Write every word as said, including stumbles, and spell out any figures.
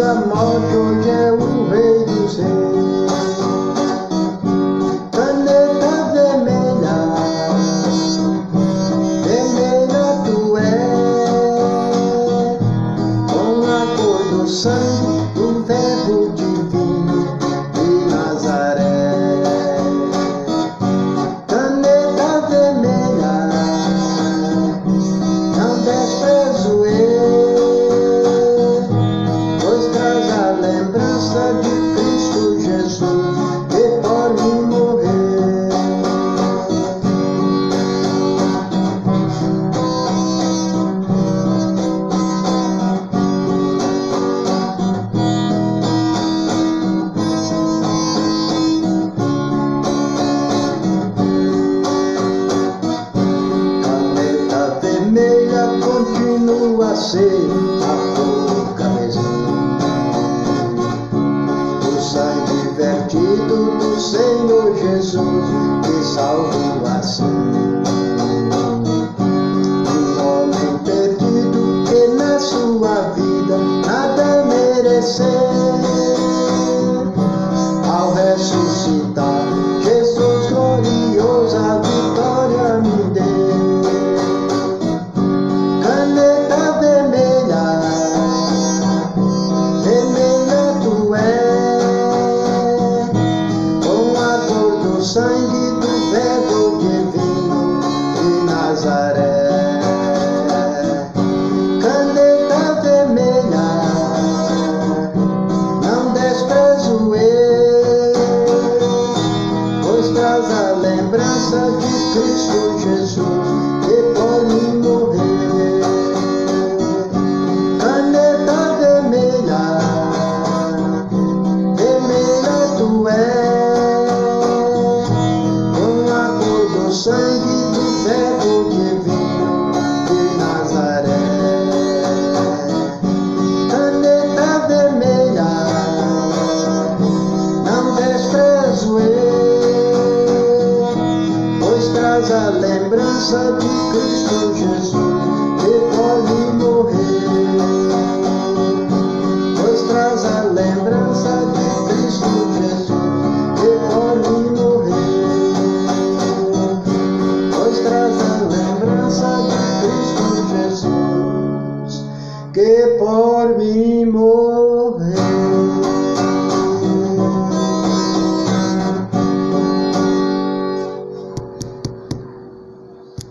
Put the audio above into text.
da morte, hoje é o Rei dos Reis. Caneta vermelha, vermelha tu és, com a cor do sangue do Verbo divino de Nazaré. Caneta vermelha, não desprezo eu, pois traz a lembrança de Cristo Jesus, que por mim morreu. Caneta vermelha continua a ser a cor carmesim, o sangue vertido do Senhor Jesus, que salvou assim um homem perdido que na sua vida nada mereceu. Ao ressuscitar, Jesus glorioso a vitória me deu. Caneta vermelha, vermelha tu és, com a cor do sangue do Verbo divino de Nazaré. Caneta vermelha, não desprezo eu, pois traz a lembrança de Cristo Jesus, que por mim morreu. Caneta vermelha, vermelha tu és, com a cor do sangue do Verbo divino de Nazaré. Caneta vermelha, não desprezo eu, pois traz a lembrança de Cristo Jesus, que por mim morreu. Pois traz a lembrança de Cristo Jesus, que por mim morreu. Pois traz a lembrança de Cristo Jesus, que por mim morreu.